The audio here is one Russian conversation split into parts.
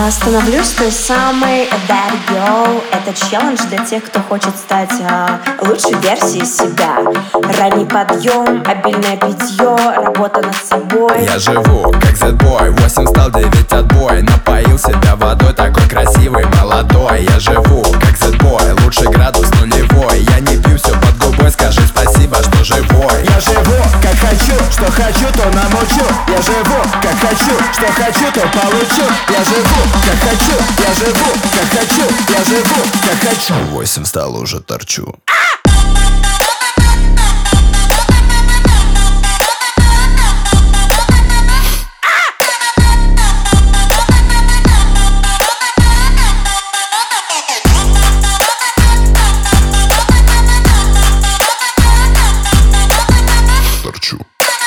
Становлюсь той самой bad girl. Это челлендж для тех, кто хочет стать лучшей версией себя. Ранний подъем, обильное питье, работа над собой. Я живу как Z-boy, 8 встал, 9 отбой. Напоил себя водой, такой красивый, молодой. Я живу как Z-boy, лучший градус нулевой. Я не пью, все под губой, скажи спасибо, что живой. Я живу как хочу, что хочу, то намучу. Я живу как хочу, что хочу, то получу. Я живу как хочу, я живу как хочу, я живу как хочу. 8 встал, уже торчу. Торчу.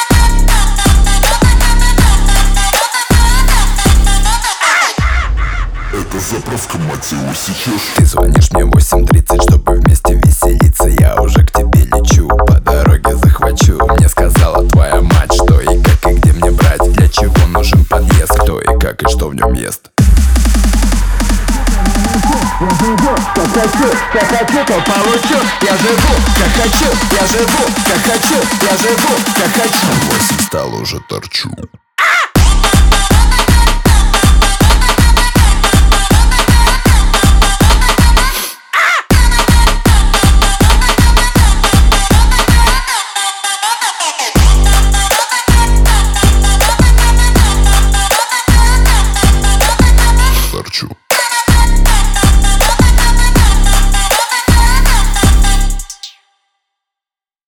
Это заправка, мать его, сейчас. Ты звонишь мне в 8:30, чтобы вместе веселиться. Я уже к тебе лечу, по дороге захвачу. Мне сказала твоя мать, что и как и где мне брать. Для чего нужен подъезд, кто и как и что в нем ест. Я живу как хочу, то получу. Я живу как хочу, я живу как хочу, я живу как хочу. 8 встал, уже торчу.